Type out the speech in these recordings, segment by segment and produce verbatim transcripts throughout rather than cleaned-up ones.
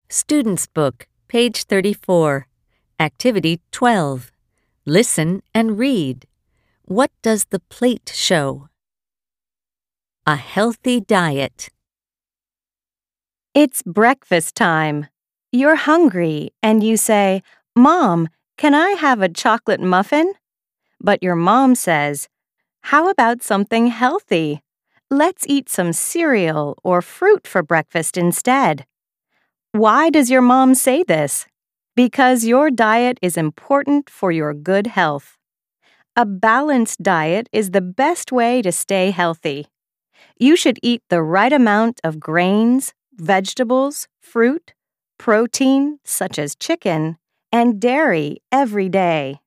Student's Book, page thirty-four. Activity twelve. Listen and read. What does the plate show? A healthy diet. It's breakfast time. You're hungry and you say, "Mom, can I have a chocolate muffin?" But your mom says, "How about something healthy? Let's eat some cereal or fruit for breakfast instead." Why does your mom say this? Because your diet is important for your good health. A balanced diet is the best way to stay healthy. You should eat the right amount of grains, vegetables, fruit, protein, such as chicken, and dairy every day.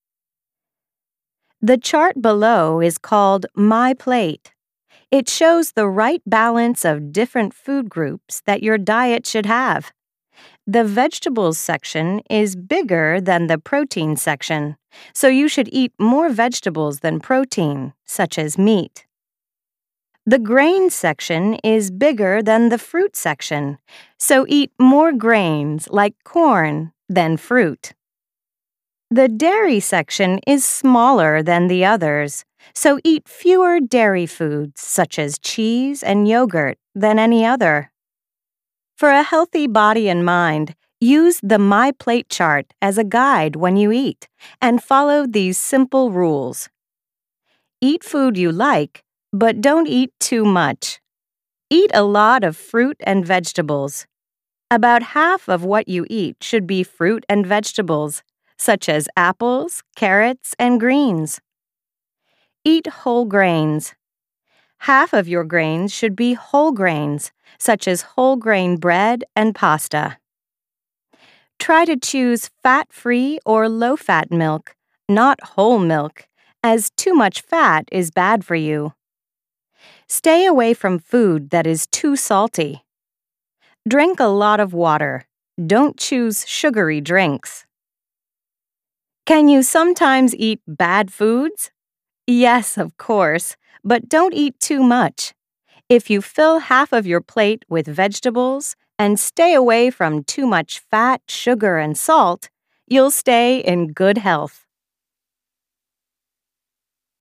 The chart below is called My Plate. It shows the right balance of different food groups that your diet should have. The vegetables section is bigger than the protein section, so you should eat more vegetables than protein, such as meat. The grain section is bigger than the fruit section, so eat more grains like corn than fruit. The dairy section is smaller than the others, so eat fewer dairy foods such as cheese and yogurt than any other. For a healthy body and mind, use the My Plate chart as a guide when you eat and follow these simple rules. Eat food you like, but don't eat too much. Eat a lot of fruit and vegetables. About half of what you eat should be fruit and vegetables, such as apples, carrots, and greens. Eat whole grains. Half of your grains should be whole grains, such as whole grain bread and pasta. Try to choose fat-free or low-fat milk, not whole milk, as too much fat is bad for you. Stay away from food that is too salty. Drink a lot of water. Don't choose sugary drinks. Can you sometimes eat bad foods? Yes, of course, but don't eat too much. If you fill half of your plate with vegetables and stay away from too much fat, sugar, and salt, you'll stay in good health.